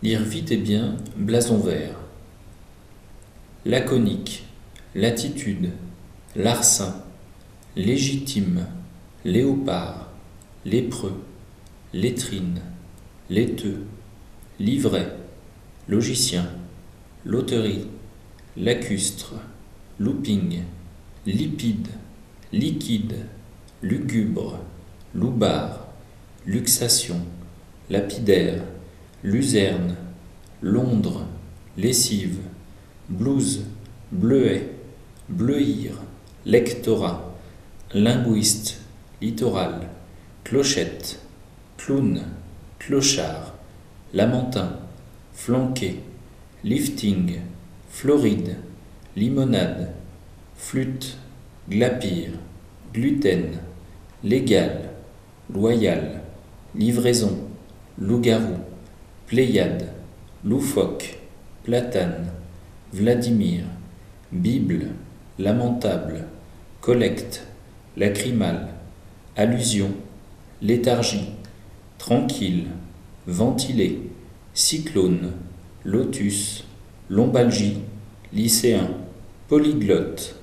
Lire vite et bien, blason vert. Laconique, latitude, larcin, légitime, léopard, lépreux, lettrine, laiteux, livret, logicien, loterie, lacustre, looping, lipide, liquide, lugubre, loupard, luxation, lapidaire, luzerne, Londres, lessive, blouse, bleuet, bleuir, lectorat, linguiste, littoral, clochette, clown, clochard, lamentin, flanqué, lifting, Floride, limonade, flûte, glapir, gluten, légal, loyal, livraison, loup-garou, pléiade, loufoque, platane, Vladimir, Bible, lamentable, collecte, lacrymale, allusion, léthargie, tranquille, ventilé, cyclone, lotus, lombalgie, lycéen, polyglotte,